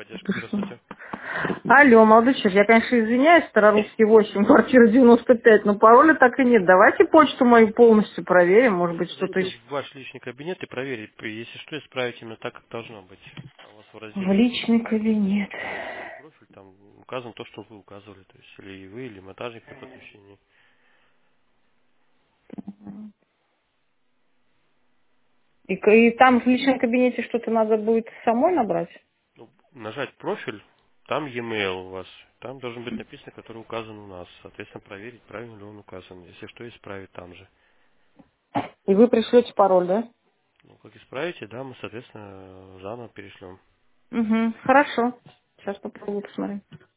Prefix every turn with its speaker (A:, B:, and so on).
A: Поддержка, здравствуйте.
B: Алло, молодой человек, я, конечно, извиняюсь, Старорусский 8, квартира 95, но пароля так и нет. Давайте почту мою полностью проверим, может быть, что-то
A: Зайдите
B: еще.
A: в ваш личный кабинет и проверить, если что, исправить именно так, как должно быть. А у вас в
B: В
A: разделе
B: личный кабинет.
A: «Свой профиль» там указано то, что вы указывали. То есть или вы, или монтажник при подключении.
B: И там в личном кабинете что-то надо будет самой набрать?
A: Ну, нажать «Профиль», там e-mail у вас. Там должен быть написано, который указан у нас. Соответственно, проверить, правильно ли он указан. Если что, исправить там же.
B: И вы пришлете пароль, да?
A: Ну, как исправите, да, мы, соответственно, заново перешлем.
B: Угу, хорошо. Сейчас попробую посмотреть.